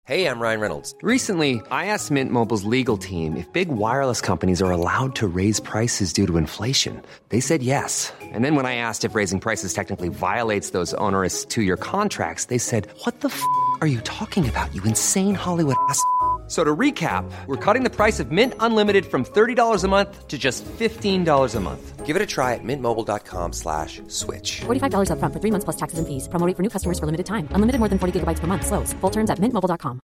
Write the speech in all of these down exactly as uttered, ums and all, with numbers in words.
Hey, I'm Ryan Reynolds. Recently, I asked Mint Mobile's legal team if big wireless companies are allowed to raise prices due to inflation. They said yes. And then when I asked if raising prices technically violates those onerous two-year contracts, they said, what the f*** are you talking about, you insane Hollywood ass f- So to recap, we're cutting the price of Mint Unlimited from thirty dollars a month to just fifteen dollars a month. Give it a try at mintmobile.com slash switch. forty-five dollars up front for three months plus taxes and fees. Promo rate for new customers for limited time. Unlimited more than forty gigabytes per month. Slows full terms at mint mobile dot com.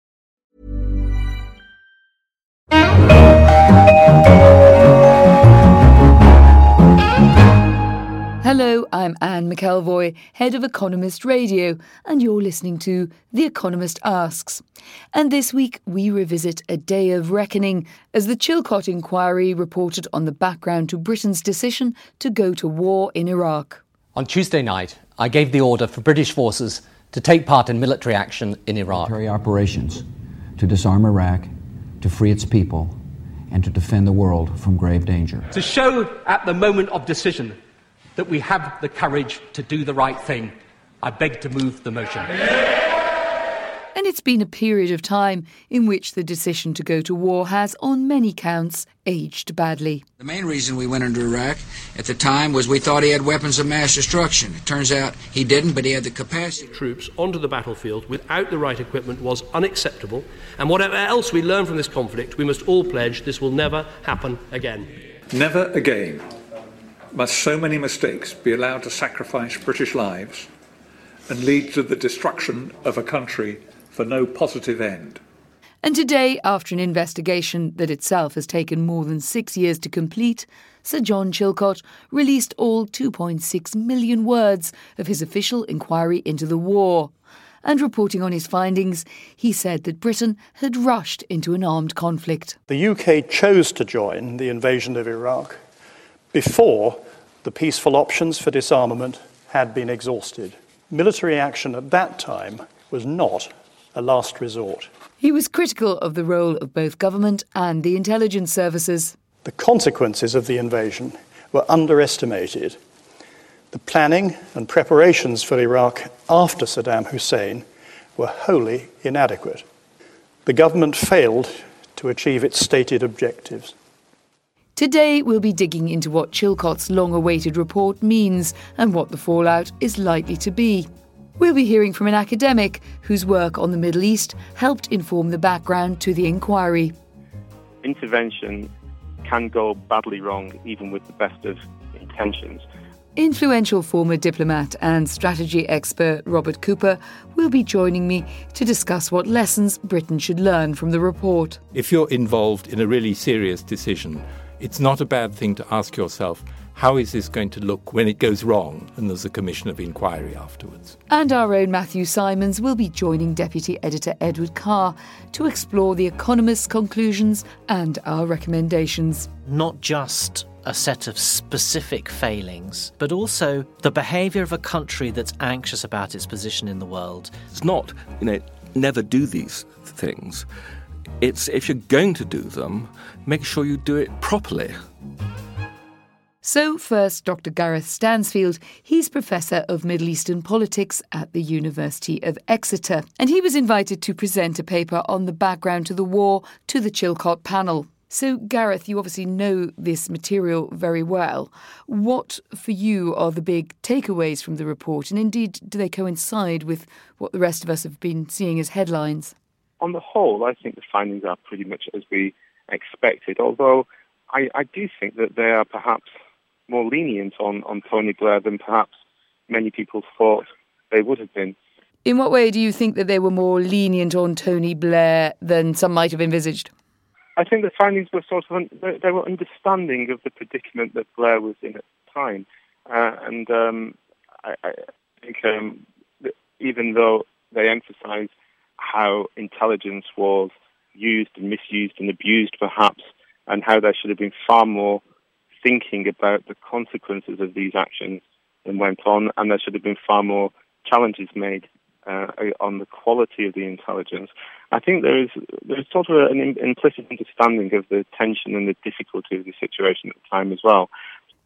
Hello, I'm Anne McElvoy, head of Economist Radio, and you're listening to The Economist Asks. And this week we revisit a day of reckoning as the Chilcot inquiry reported on the background to Britain's decision to go to war in Iraq. On Tuesday night, I gave the order for British forces to take part in military action in Iraq. Military operations to disarm Iraq, to free its people, and to defend the world from grave danger. To show at the moment of decision that we have the courage to do the right thing, I beg to move the motion. And it's been a period of time in which the decision to go to war has, on many counts, aged badly. The main reason we went into Iraq at the time was we thought he had weapons of mass destruction. It turns out he didn't, but he had the capacity. Troops onto the battlefield without the right equipment was unacceptable, and whatever else we learn from this conflict, we must all pledge this will never happen again. Never again must so many mistakes be allowed to sacrifice British lives and lead to the destruction of a country for no positive end. And today, after an investigation that itself has taken more than six years to complete, Sir John Chilcot released all two point six million words of his official inquiry into the war. And reporting on his findings, he said that Britain had rushed into an armed conflict. The U K chose to join the invasion of Iraq before the peaceful options for disarmament had been exhausted. Military action at that time was not a last resort. He was critical of the role of both government and the intelligence services. The consequences of the invasion were underestimated. The planning and preparations for Iraq after Saddam Hussein were wholly inadequate. The government failed to achieve its stated objectives. Today we'll be digging into what Chilcot's long-awaited report means and what the fallout is likely to be. We'll be hearing from an academic whose work on the Middle East helped inform the background to the inquiry. Intervention can go badly wrong, even with the best of intentions. Influential former diplomat and strategy expert Robert Cooper will be joining me to discuss what lessons Britain should learn from the report. If you're involved in a really serious decision, it's not a bad thing to ask yourself, how is this going to look when it goes wrong? And there's a commission of inquiry afterwards. And our own Matthew Simons will be joining Deputy Editor Edward Carr to explore The Economist's conclusions and our recommendations. Not just a set of specific failings, but also the behaviour of a country that's anxious about its position in the world. It's not, you know, never do these things. It's if you're going to do them, make sure you do it properly. So first, Doctor Gareth Stansfield. He's Professor of Middle Eastern Politics at the University of Exeter. And he was invited to present a paper on the background to the war to the Chilcot panel. So, Gareth, you obviously know this material very well. What, for you, are the big takeaways from the report? And indeed, do they coincide with what the rest of us have been seeing as headlines? On the whole, I think the findings are pretty much as we expected, although I, I do think that they are perhaps more lenient on, on Tony Blair than perhaps many people thought they would have been. In what way do you think that they were more lenient on Tony Blair than some might have envisaged? I think the findings were sort of, they were understanding of the predicament that Blair was in at the time. Uh, and um, I, I think um, even though they emphasised how intelligence was used and misused and abused perhaps, and how there should have been far more thinking about the consequences of these actions than went on, and there should have been far more challenges made uh, on the quality of the intelligence. I think there is there is sort of an implicit understanding of the tension and the difficulty of the situation at the time as well.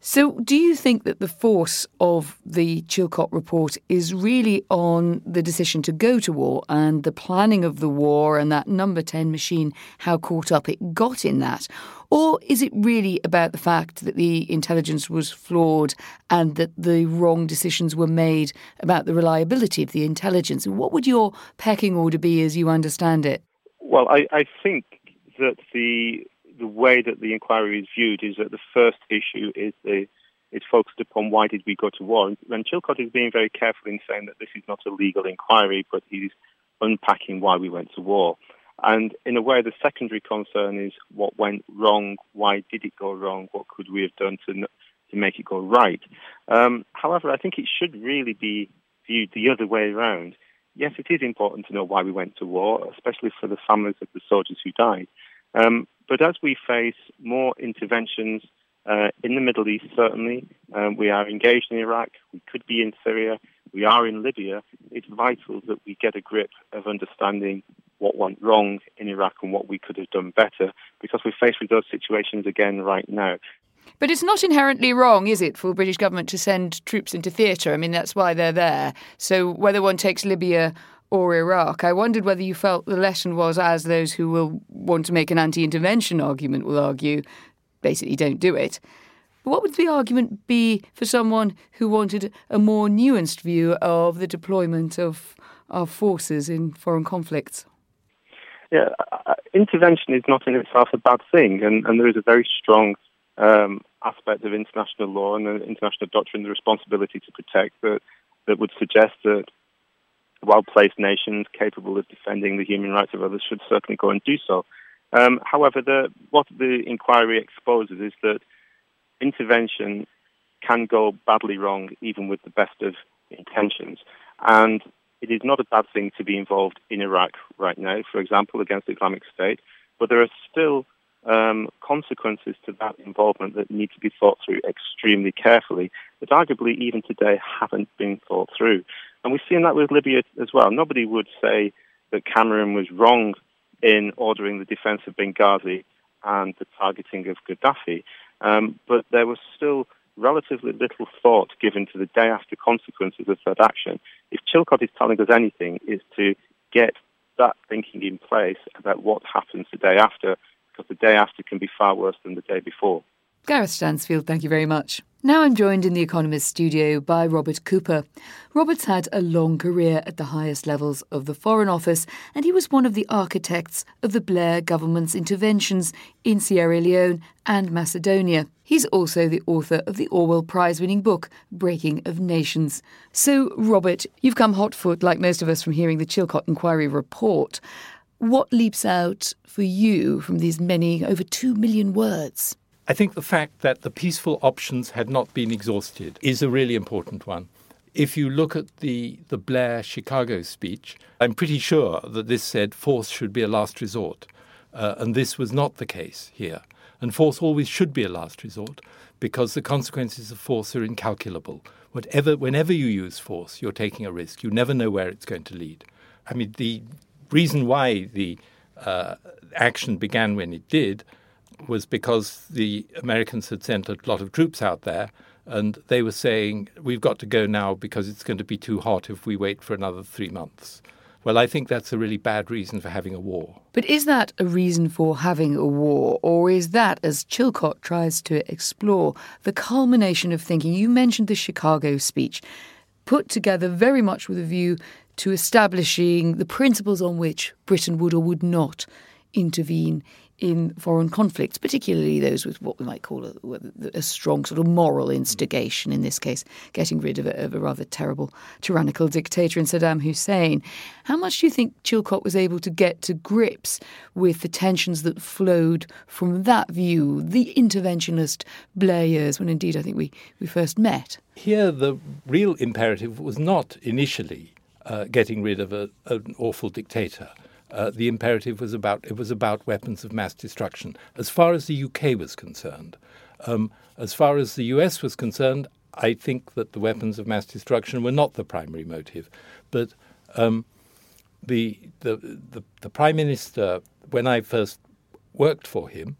So do you think that the force of the Chilcot report is really on the decision to go to war and the planning of the war and that number ten machine, how caught up it got in that? Or is it really about the fact that the intelligence was flawed and that the wrong decisions were made about the reliability of the intelligence? What would your pecking order be as you understand it? Well, I, I think that the the way that the inquiry is viewed is that the first issue is the is focused upon why did we go to war. And Chilcot is being very careful in saying that this is not a legal inquiry, but he's unpacking why we went to war. And in a way, the secondary concern is what went wrong, why did it go wrong, what could we have done to to make it go right. Um, however, I think it should really be viewed the other way around. Yes, it is important to know why we went to war, especially for the families of the soldiers who died. Um, but as we face more interventions uh, in the Middle East, certainly, um, we are engaged in Iraq, we could be in Syria, we are in Libya, it's vital that we get a grip of understanding what went wrong in Iraq and what we could have done better, because we're faced with those situations again right now. But it's not inherently wrong, is it, for the British government to send troops into theatre? I mean, that's why they're there. So whether one takes Libya or Iraq, I wondered whether you felt the lesson was, as those who will want to make an anti-intervention argument will argue, basically don't do it. What would the argument be for someone who wanted a more nuanced view of the deployment of our forces in foreign conflicts? Yeah, uh, intervention is not in itself a bad thing, and, and there is a very strong um, aspect of international law and the international doctrine, the responsibility to protect, that, that would suggest that well-placed nations capable of defending the human rights of others should certainly go and do so. Um, however, the, what the inquiry exposes is that intervention can go badly wrong even with the best of intentions. And it is not a bad thing to be involved in Iraq right now, for example, against the Islamic State, but there are still um, consequences to that involvement that need to be thought through extremely carefully, that arguably even today haven't been thought through. And we've seen that with Libya as well. Nobody would say that Cameron was wrong in ordering the defense of Benghazi and the targeting of Gaddafi, um, but there was still relatively little thought given to the day-after consequences of that action. If Chilcot is telling us anything, is to get that thinking in place about what happens the day after, because the day after can be far worse than the day before. Gareth Stansfield, thank you very much. Now I'm joined in the Economist studio by Robert Cooper. Robert's had a long career at the highest levels of the Foreign Office, and he was one of the architects of the Blair government's interventions in Sierra Leone and Macedonia. He's also the author of the Orwell Prize-winning book, Breaking of Nations. So, Robert, you've come hot-foot, like most of us, from hearing the Chilcot Inquiry report. What leaps out for you from these many, over two million words? I think the fact that the peaceful options had not been exhausted is a really important one. If you look at the, the Blair Chicago speech, I'm pretty sure that this said force should be a last resort. Uh, and this was not the case here. And force always should be a last resort because the consequences of force are incalculable. Whatever, whenever you use force, you're taking a risk. You never know where it's going to lead. I mean, the reason why the uh, action began when it did was because the Americans had sent a lot of troops out there and they were saying, we've got to go now because it's going to be too hot if we wait for another three months. Well, I think that's a really bad reason for having a war. But is that a reason for having a war, or is that, as Chilcot tries to explore, the culmination of thinking? You mentioned the Chicago speech, put together very much with a view to establishing the principles on which Britain would or would not intervene in foreign conflicts, particularly those with what we might call a, a strong sort of moral instigation, in this case, getting rid of a, of a rather terrible tyrannical dictator in Saddam Hussein. How much do you think Chilcot was able to get to grips with the tensions that flowed from that view, the interventionist Blair years, when indeed I think we, we first met? Here the real imperative was not initially uh, getting rid of a, an awful dictator. Uh, the imperative was about it was about weapons of mass destruction. As far as the U K was concerned, um, as far as the U S was concerned, I think that the weapons of mass destruction were not the primary motive. But um, the, the the the Prime Minister, when I first worked for him,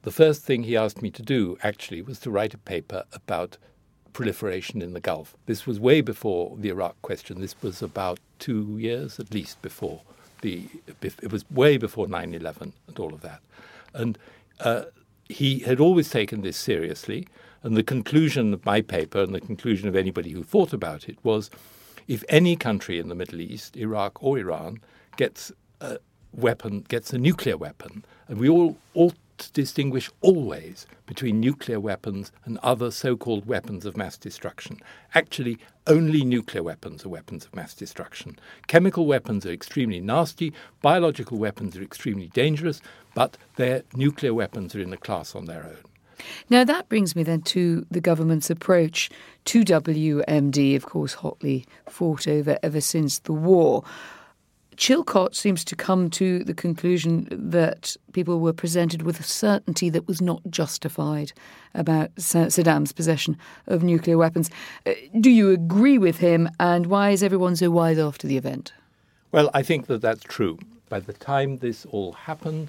the first thing he asked me to do, actually, was to write a paper about proliferation in the Gulf. This was way before the Iraq question. This was about two years at least before. The, it was way before nine eleven and all of that. And uh, he had always taken this seriously. And the conclusion of my paper and the conclusion of anybody who thought about it was, if any country in the Middle East, Iraq or Iran, gets a weapon, gets a nuclear weapon, and we all ought to distinguish always between nuclear weapons and other so-called weapons of mass destruction. Actually, only nuclear weapons are weapons of mass destruction. Chemical weapons are extremely nasty, biological weapons are extremely dangerous, but their nuclear weapons are in a class on their own. Now, that brings me then to the government's approach to W M D, of course, hotly fought over ever since the war. Chilcot seems to come to the conclusion that people were presented with a certainty that was not justified about Saddam's possession of nuclear weapons. Uh, do you agree with him, and why is everyone so wise after the event? Well, I think that that's true. By the time this all happened,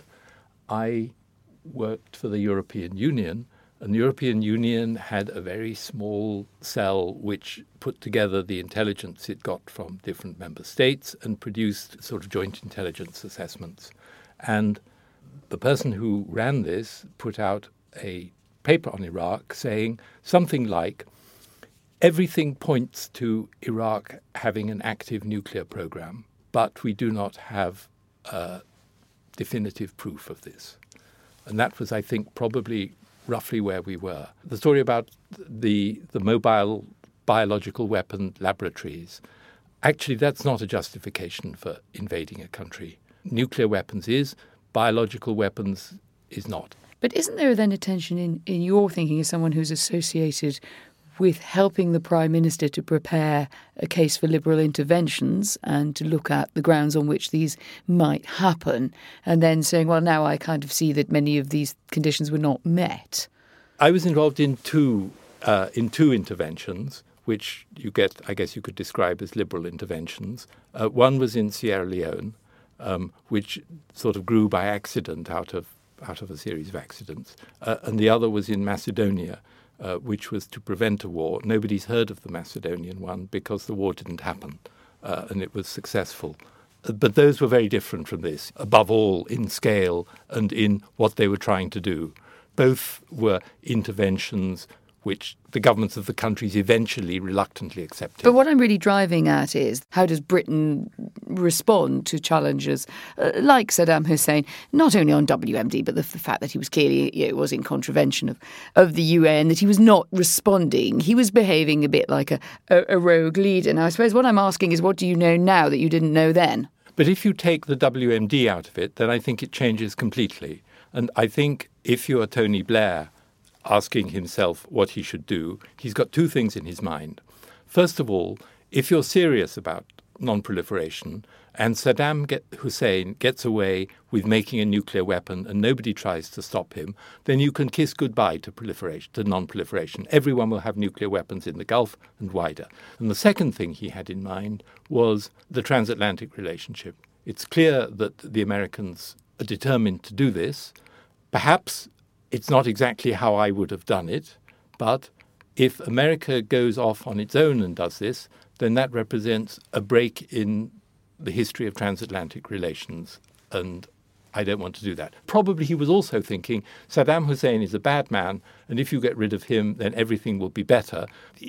I worked for the European Union, and the European Union had a very small cell which put together the intelligence it got from different member states and produced sort of joint intelligence assessments. And the person who ran this put out a paper on Iraq saying something like, everything points to Iraq having an active nuclear program, but we do not have uh, definitive proof of this. And that was, I think, probably roughly where we were. The story about the the mobile biological weapon laboratories, actually, that's not a justification for invading a country. Nuclear weapons is, biological weapons is not. But isn't there then a tension in, in your thinking as someone who's associated with helping the Prime Minister to prepare a case for liberal interventions and to look at the grounds on which these might happen, and then saying, well, now I kind of see that many of these conditions were not met? I was involved in two uh, in two interventions, which you get, I guess you could describe as liberal interventions. Uh, one was in Sierra Leone, um, which sort of grew by accident out of out of a series of accidents, uh, and the other was in Macedonia, Uh, which was to prevent a war. Nobody's heard of the Macedonian one because the war didn't happen, uh, and it was successful. Uh, but those were very different from this, above all in scale and in what they were trying to do. Both were interventions which the governments of the countries eventually reluctantly accepted. But what I'm really driving at is, how does Britain respond to challenges uh, like Saddam Hussein, not only on W M D, but the, the fact that he was clearly, you know, was in contravention of, of the U N, that he was not responding. He was behaving a bit like a, a, a rogue leader. And I suppose what I'm asking is, what do you know now that you didn't know then? But if you take the W M D out of it, then I think it changes completely. And I think if you are Tony Blair asking himself what he should do, he's got two things in his mind. First of all, if you're serious about non-proliferation and Saddam get, Hussein gets away with making a nuclear weapon and nobody tries to stop him, then you can kiss goodbye to proliferation, to non-proliferation. Everyone will have nuclear weapons in the Gulf and wider. And the second thing he had in mind was the transatlantic relationship. It's clear that the Americans are determined to do this. Perhaps it's not exactly how I would have done it, but if America goes off on its own and does this, then that represents a break in the history of transatlantic relations, and I don't want to do that. Probably he was also thinking Saddam Hussein is a bad man, and if you get rid of him, then everything will be better.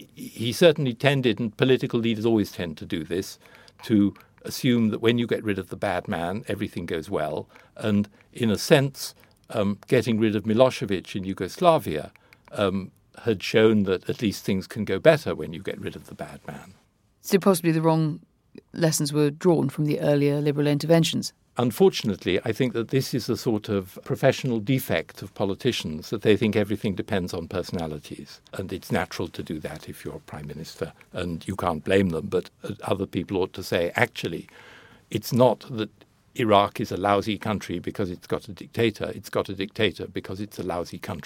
He certainly tended, and political leaders always tend to do this, to assume that when you get rid of the bad man, everything goes well, and in a sense, Um, getting rid of Milosevic in Yugoslavia um, had shown that at least things can go better when you get rid of the bad man. So possibly the wrong lessons were drawn from the earlier liberal interventions. Unfortunately, I think that this is a sort of professional defect of politicians, that they think everything depends on personalities. And it's natural to do that if you're Prime Minister, and you can't blame them. But other people ought to say, actually, it's not that Iraq is a lousy country because it's got a dictator. It's got a dictator because it's a lousy country.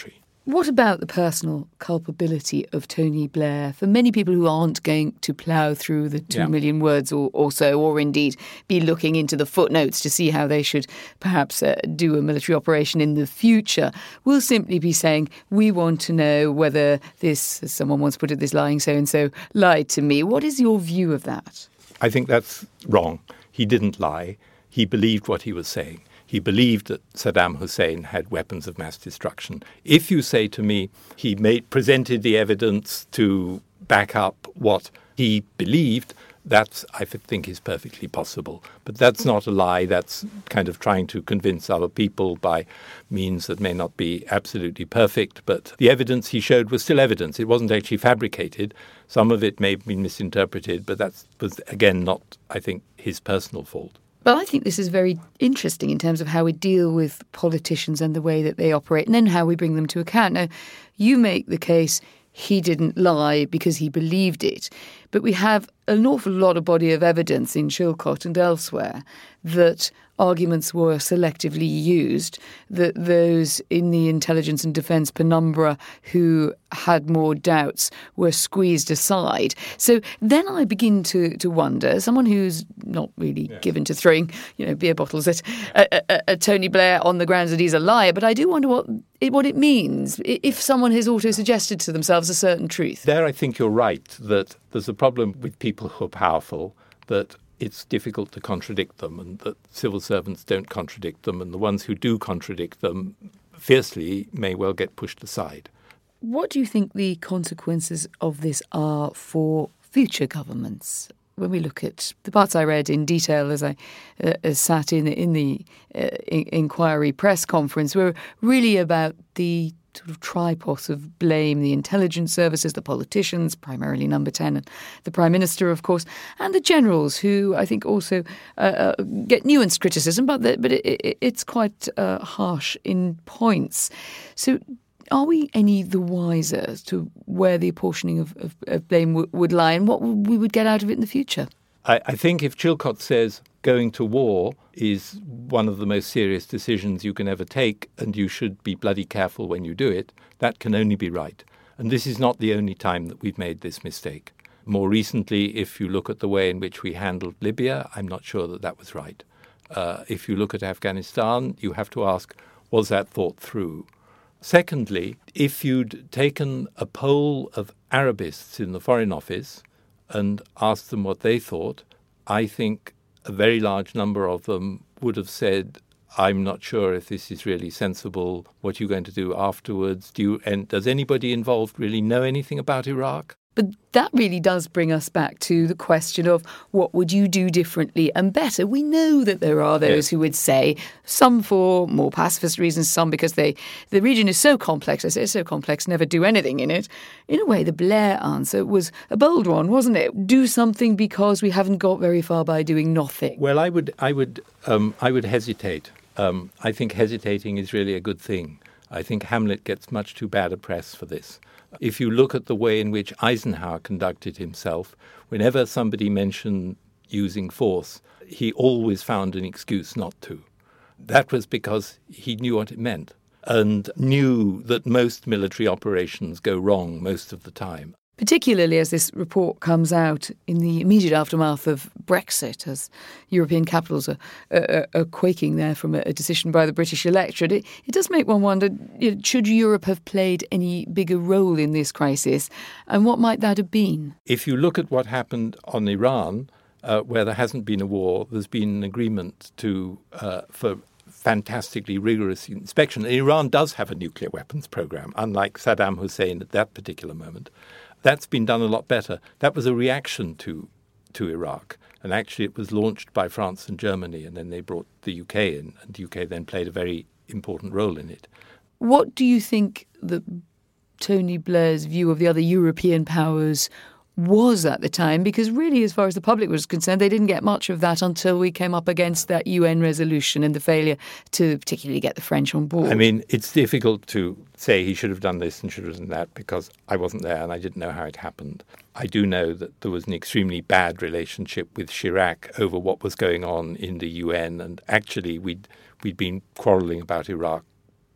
What about the personal culpability of Tony Blair? For many people who aren't going to plough through the two yeah. million words or, or so, or indeed be looking into the footnotes to see how they should perhaps uh, do a military operation in the future, will simply be saying, we want to know whether this, as someone once put it, this lying so-and-so lied to me. What is your view of that? I think that's wrong. He didn't lie. He believed what he was saying. He believed that Saddam Hussein had weapons of mass destruction. If you say to me he made, presented the evidence to back up what he believed, that I think is perfectly possible. But that's not a lie. That's kind of trying to convince other people by means that may not be absolutely perfect. But the evidence he showed was still evidence. It wasn't actually fabricated. Some of it may have been misinterpreted, but that was, again, not, I think, his personal fault. But I think this is very interesting in terms of how we deal with politicians and the way that they operate, and then how we bring them to account. Now, you make the case he didn't lie because he believed it, but we have an awful lot of body of evidence in Chilcot and elsewhere that arguments were selectively used, that those in the intelligence and defence penumbra who had more doubts were squeezed aside. So then I begin to, to wonder, someone who's not really yes. given to throwing, you know, beer bottles at, at, at, at Tony Blair on the grounds that he's a liar, but I do wonder what it, what it means if someone has auto-suggested to themselves a certain truth. There I think you're right, that there's a problem with people who are powerful, that it's difficult to contradict them, and that civil servants don't contradict them, and the ones who do contradict them fiercely may well get pushed aside. What do you think the consequences of this are for future governments? When we look at the parts I read in detail as I uh, as sat in, in the uh, in- inquiry press conference were really about the sort of tripos of blame, the intelligence services, the politicians, primarily Number ten, and the Prime Minister, of course, and the generals, who I think also uh, uh, get nuanced criticism, but the, but it, it, it's quite uh, harsh in points. So are we any the wiser as to where the apportioning of, of, of blame w- would lie and what we would get out of it in the future? I, I think if Chilcot says going to war is one of the most serious decisions you can ever take, and you should be bloody careful when you do it, that can only be right. And this is not the only time that we've made this mistake. More recently, if you look at the way in which we handled Libya, I'm not sure that that was right. Uh, if you look at Afghanistan, you have to ask, was that thought through? Secondly, if you'd taken a poll of Arabists in the Foreign Office and asked them what they thought, I think a very large number of them would have said, I'm not sure if this is really sensible. What are you going to do afterwards? Do you, and does anybody involved really know anything about Iraq? But that really does bring us back to the question of what would you do differently and better? We know that there are those yes. who would say, some for more pacifist reasons, some because they the region is so complex. I say it's so complex, never do anything in it. In a way, the Blair answer was a bold one, wasn't it? Do something because we haven't got very far by doing nothing. Well, I would, I would, um, I would hesitate. Um, I think hesitating is really a good thing. I think Hamlet gets much too bad a press for this. If you look at the way in which Eisenhower conducted himself, whenever somebody mentioned using force, he always found an excuse not to. That was because he knew what it meant and knew that most military operations go wrong most of the time. Particularly as this report comes out in the immediate aftermath of Brexit, as European capitals are, are, are quaking there from a decision by the British electorate. It, it does make one wonder, you know, should Europe have played any bigger role in this crisis, and what might that have been? If you look at what happened on Iran, uh, where there hasn't been a war, there's been an agreement to uh, for fantastically rigorous inspection. Iran does have a nuclear weapons program, unlike Saddam Hussein at that particular moment. That's been done a lot better. That was a reaction to to Iraq. And actually it was launched by France and Germany, and then they brought the U K in, and the U K then played a very important role in it. What do you think that Tony Blair's view of the other European powers was at the time? Because really, as far as the public was concerned, they didn't get much of that until we came up against that U N resolution and the failure to particularly get the French on board. I mean, it's difficult to say he should have done this and should have done that because I wasn't there and I didn't know how it happened. I do know that there was an extremely bad relationship with Chirac over what was going on in the U N, and actually we'd we'd been quarrelling about Iraq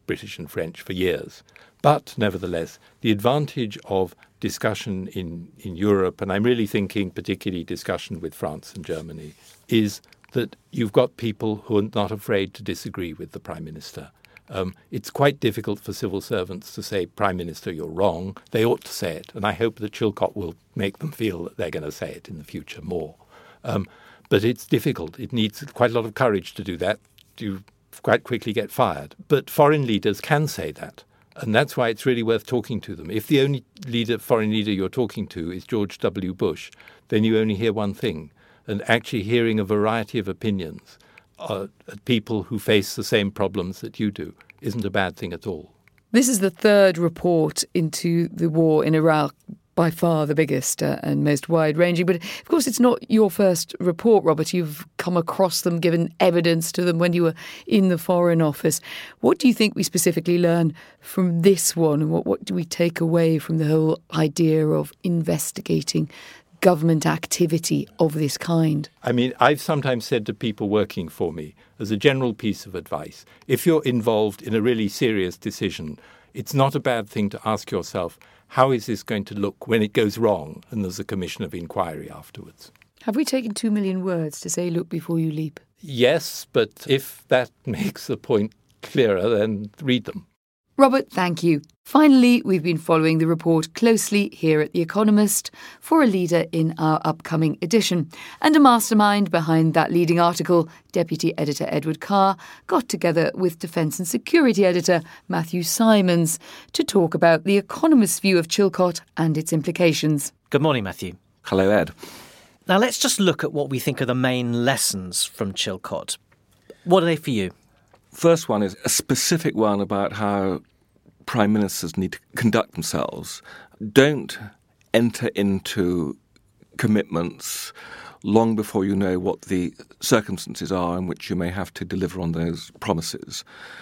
British and French for years. But nevertheless, the advantage of discussion in, in Europe, and I'm really thinking particularly discussion with France and Germany, is that you've got people who are not afraid to disagree with the Prime Minister. Um, it's quite difficult for civil servants to say, Prime Minister, you're wrong. They ought to say it. And I hope that Chilcot will make them feel that they're going to say it in the future more. Um, but it's difficult. It needs quite a lot of courage to do that. You quite quickly get fired. But foreign leaders can say that. And that's why it's really worth talking to them. If the only leader, foreign leader you're talking to is George W. Bush, then you only hear one thing. And actually hearing a variety of opinions uh, at people who face the same problems that you do isn't a bad thing at all. This is the third report into the war in Iraq, by far the biggest uh, and most wide-ranging. But of course, it's not your first report, Robert. You've come across them, given evidence to them when you were in the Foreign Office. What do you think we specifically learn from this one? And what, what do we take away from the whole idea of investigating government activity of this kind? I mean, I've sometimes said to people working for me, as a general piece of advice, if you're involved in a really serious decision, it's not a bad thing to ask yourself, how is this going to look when it goes wrong and there's a commission of inquiry afterwards? Have we taken two million words to say look before you leap? Yes, but if that makes the point clearer, then read them. Robert, thank you. Finally, we've been following the report closely here at The Economist for a leader in our upcoming edition. And a mastermind behind that leading article, Deputy Editor Edward Carr, got together with Defence and Security Editor Matthew Simons to talk about The Economist's view of Chilcot and its implications. Good morning, Matthew. Hello, Ed. Now, let's just look at what we think are the main lessons from Chilcot. What are they for you? First one is a specific one about how prime ministers need to conduct themselves. Don't enter into commitments long before you know what the circumstances are in which you may have to deliver on those promises.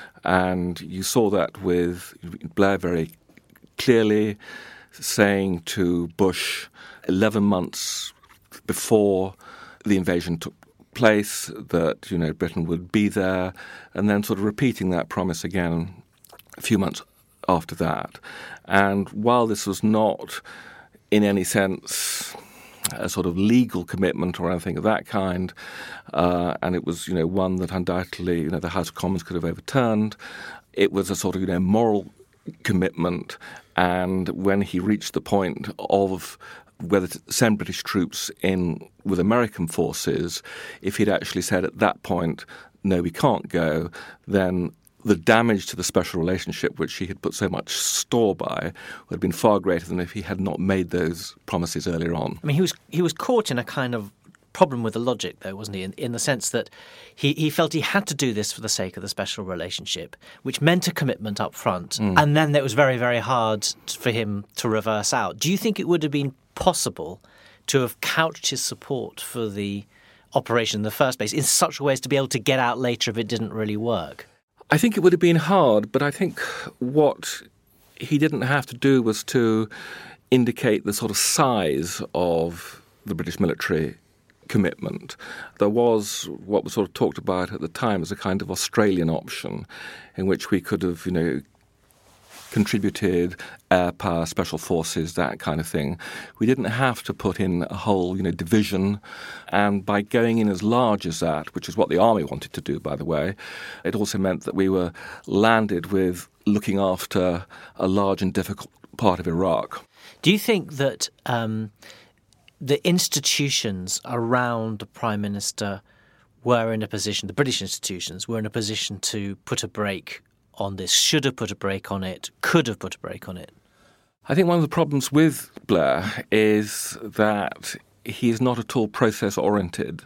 And you saw that with Blair very clearly saying to Bush eleven months before the invasion took place that, you know, Britain would be there, and then sort of repeating that promise again a few months after that. And while this was not in any sense a sort of legal commitment or anything of that kind, uh, and it was, you know, one that undoubtedly, you know, the House of Commons could have overturned, it was a sort of, you know, moral commitment. And when he reached the point of whether to send British troops in with American forces, if he'd actually said at that point, no, we can't go, then the damage to the special relationship, which he had put so much store by, would have been far greater than if he had not made those promises earlier on. I mean, he was he was caught in a kind of problem with the logic, though, wasn't he, in, in the sense that he, he felt he had to do this for the sake of the special relationship, which meant a commitment up front, mm. and then it was very, very hard for him to reverse out. Do you think it would have been possible to have couched his support for the operation in the first place in such a way as to be able to get out later if it didn't really work? I think it would have been hard, but I think what he didn't have to do was to indicate the sort of size of the British military commitment. There was what was sort of talked about at the time as a kind of Australian option in which we could have, you know, contributed air power, special forces, that kind of thing. We didn't have to put in a whole, you know, division. And by going in as large as that, which is what the army wanted to do, by the way, it also meant that we were landed with looking after a large and difficult part of Iraq. Do you think that um, the institutions around the Prime Minister were in a position, the British institutions were in a position to put a brake on this, should have put a brake on it, could have put a brake on it? I think one of the problems with Blair is that he is not at all process-oriented.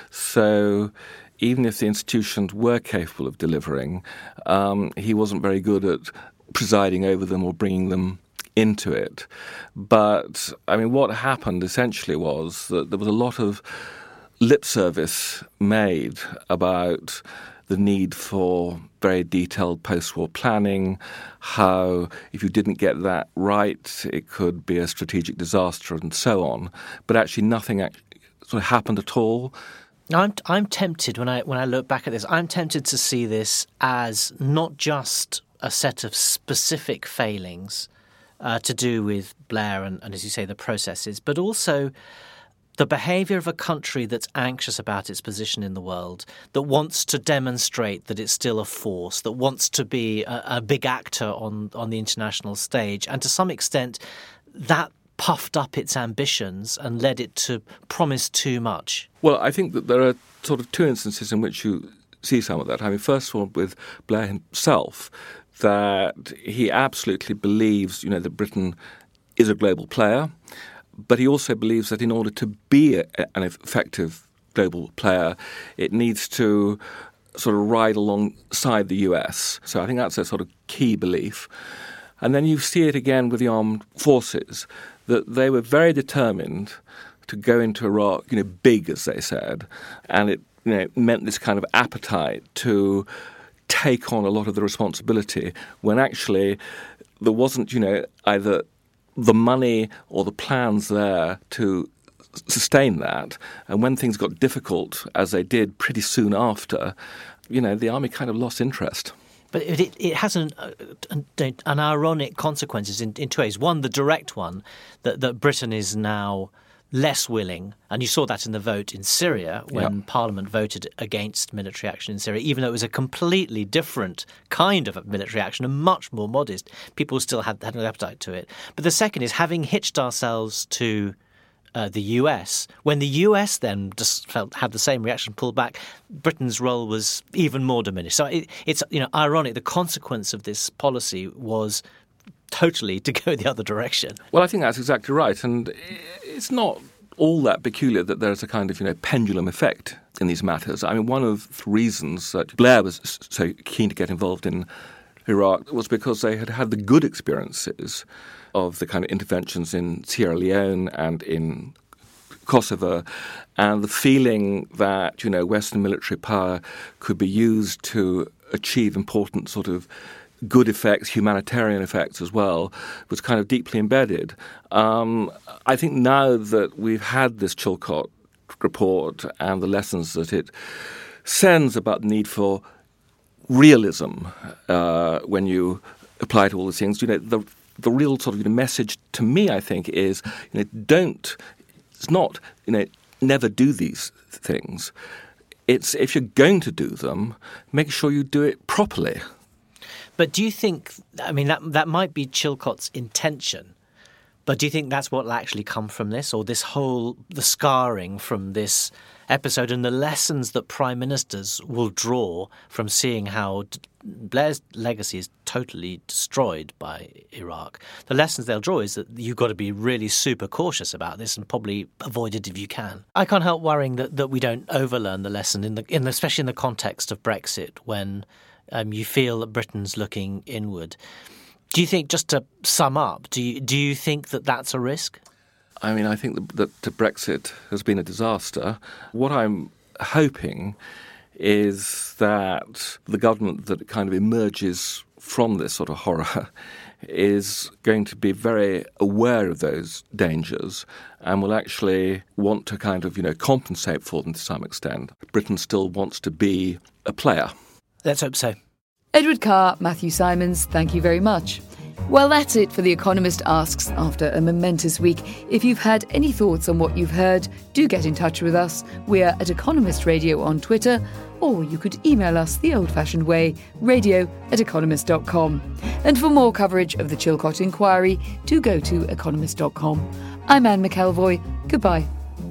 So even if the institutions were capable of delivering, um, he wasn't very good at presiding over them or bringing them into it. But, I mean, what happened essentially was that there was a lot of lip service made about the need for very detailed post-war planning, how if you didn't get that right, it could be a strategic disaster and so on. But actually nothing actually sort of happened at all. I'm I'm tempted, when I when I look back at this, I'm tempted to see this as not just a set of specific failings uh, to do with Blair and, and, as you say, the processes, but also the behaviour of a country that's anxious about its position in the world, that wants to demonstrate that it's still a force, that wants to be a, a big actor on, on the international stage. And to some extent, that puffed up its ambitions and led it to promise too much. Well, I think that there are sort of two instances in which you see some of that. I mean, first of all, with Blair himself, that he absolutely believes, you know, that Britain is a global player, but he also believes that in order to be a, an effective global player, it needs to sort of ride alongside the U S. So I think that's a sort of key belief. And then you see it again with the armed forces, that they were very determined to go into Iraq, you know, big, as they said, and it, you know, meant this kind of appetite to take on a lot of the responsibility when actually there wasn't, you know, either the money or the plans there to sustain that. And when things got difficult, as they did pretty soon after, you know, the army kind of lost interest. But it, it has an, an, an ironic consequences in, in two ways. One, the direct one, that, that Britain is now less willing, and you saw that in the vote in Syria when yep. Parliament voted against military action in Syria, even though it was a completely different kind of military action and much more modest. People still had, had no appetite to it. But the second is having hitched ourselves to Uh, the U S. When the U S then just felt had the same reaction, pulled back, Britain's role was even more diminished. So it, it's you know ironic. The consequence of this policy was totally to go the other direction. Well, I think that's exactly right, and it's not all that peculiar that there's a kind of you know pendulum effect in these matters. I mean, one of the reasons that Blair was so keen to get involved in Iraq was because they had had the good experiences of the kind of interventions in Sierra Leone and in Kosovo, and the feeling that, you know, Western military power could be used to achieve important sort of good effects, humanitarian effects as well, was kind of deeply embedded. Um, I think now that we've had this Chilcot report and the lessons that it sends about the need for realism uh, when you apply to all these things, you know, the The real sort of you know, message to me, I think, is you know, don't. It's not you know never do these things. It's if you're going to do them, make sure you do it properly. But do you think? I mean, that that might be Chilcot's intention. But do you think that's what will actually come from this, or this whole the scarring from this episode and the lessons that prime ministers will draw from seeing how Blair's legacy is totally destroyed by Iraq? The lessons they'll draw is that you've got to be really super cautious about this and probably avoid it if you can. I can't help worrying that, that we don't overlearn the lesson, in the, in the, especially in the context of Brexit, when um, you feel that Britain's looking inward. Do you think, just to sum up, do you, do you think that that's a risk? I mean, I think that, that Brexit has been a disaster. What I'm hoping is that the government that kind of emerges from this sort of horror is going to be very aware of those dangers and will actually want to kind of, you know, compensate for them to some extent. Britain still wants to be a player. Let's hope so. Edward Carr, Matthew Simons, thank you very much. Well, that's it for The Economist Asks after a momentous week. If you've had any thoughts on what you've heard, do get in touch with us. We're at Economist Radio on Twitter, or you could email us the old-fashioned way, radio at economist dot com. And for more coverage of the Chilcot inquiry, do go to economist dot com. I'm Anne McElvoy. Goodbye.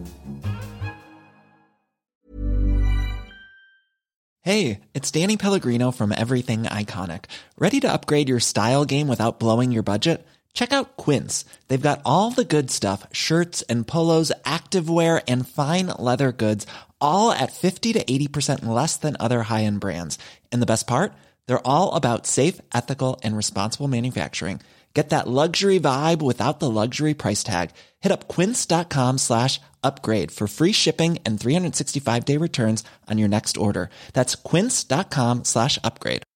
Hey, it's Danny Pellegrino from Everything Iconic. Ready to upgrade your style game without blowing your budget? Check out Quince. They've got all the good stuff, shirts and polos, activewear, and fine leather goods, all at fifty to eighty percent less than other high-end brands. And the best part? They're all about safe, ethical, and responsible manufacturing. Get that luxury vibe without the luxury price tag. Hit up quince.com slash upgrade for free shipping and three sixty-five day returns on your next order. That's quince.com slash upgrade.